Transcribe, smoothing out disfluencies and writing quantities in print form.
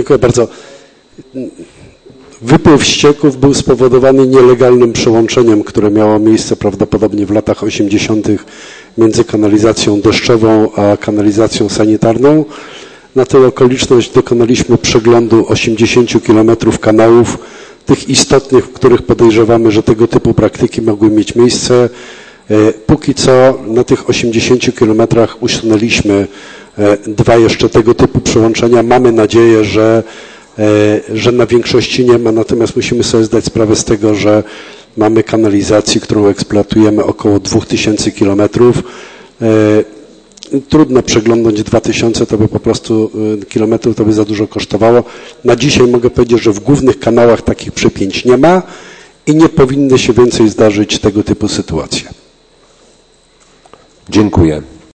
Dziękuję bardzo. Wypływ ścieków był spowodowany nielegalnym przełączeniem, które miało miejsce prawdopodobnie w latach 80. między kanalizacją deszczową a kanalizacją sanitarną. Na tę okoliczność dokonaliśmy przeglądu 80 km kanałów, tych istotnych, w których podejrzewamy, że tego typu praktyki mogły mieć miejsce. Póki co na tych 80 kilometrach usunęliśmy 2 jeszcze tego typu przełączenia. Mamy nadzieję, że na większości nie ma, natomiast musimy sobie zdać sprawę z tego, że mamy kanalizację, którą eksploatujemy około 2000 kilometrów. Trudno przeglądnąć 2000, to by po prostu kilometrów to by za dużo kosztowało. Na dzisiaj mogę powiedzieć, że w głównych kanałach takich przepięć nie ma i nie powinny się więcej zdarzyć tego typu sytuacje. Dziękuję.